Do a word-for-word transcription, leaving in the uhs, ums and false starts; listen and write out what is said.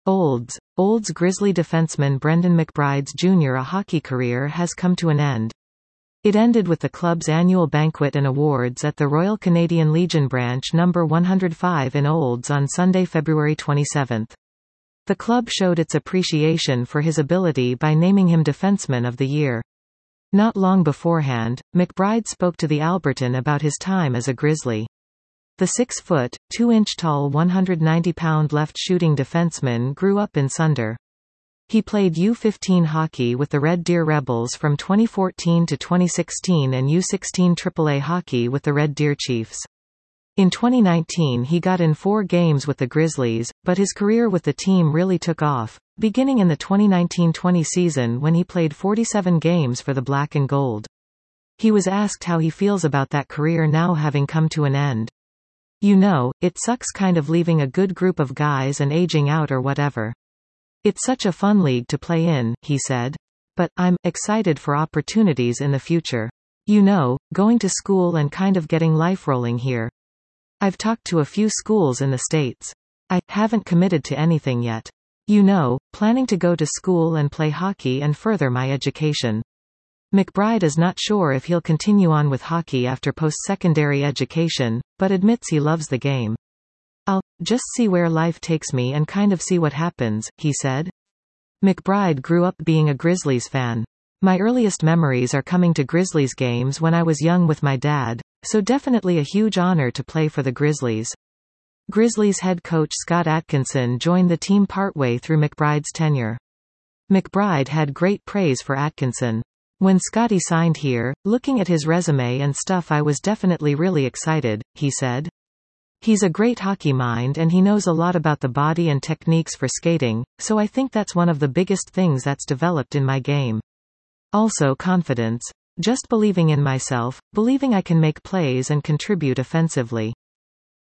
Olds. Olds Grizzly defenseman Brendan McBride's Junior A hockey career has come to an end. It ended with the club's annual banquet and awards at the Royal Canadian Legion Branch number one hundred five in Olds on Sunday, February twenty-seventh. The club showed its appreciation for his ability by naming him Defenseman of the Year. Not long beforehand, McBride spoke to the Alberton about his time as a Grizzly. The six-foot, two-inch-tall one hundred ninety pound left-shooting defenseman grew up in Sunder. He played U fifteen hockey with the Red Deer Rebels from twenty fourteen to twenty sixteen and U sixteen triple A hockey with the Red Deer Chiefs. In twenty nineteen he got in four games with the Grizzlies, but his career with the team really took off, beginning in the twenty nineteen twenty season when he played forty-seven games for the Black and Gold. He was asked how he feels about that career now having come to an end. "You know, it sucks kind of leaving a good group of guys and aging out or whatever. It's such a fun league to play in," he said. "But I'm excited for opportunities in the future. You know, going to school and kind of getting life rolling here. I've talked to a few schools in the States. I haven't committed to anything yet. You know, planning to go to school and play hockey and further my education." McBride is not sure if he'll continue on with hockey after post-secondary education, but admits he loves the game. "I'll just see where life takes me and kind of see what happens," he said. McBride grew up being a Grizzlies fan. "My earliest memories are coming to Grizzlies games when I was young with my dad, so definitely a huge honor to play for the Grizzlies." Grizzlies head coach Scott Atkinson joined the team partway through McBride's tenure. McBride had great praise for Atkinson. "When Scotty signed here, looking at his resume and stuff, I was definitely really excited," he said. "He's a great hockey mind and he knows a lot about the body and techniques for skating, so I think that's one of the biggest things that's developed in my game. Also confidence. Just believing in myself, believing I can make plays and contribute offensively."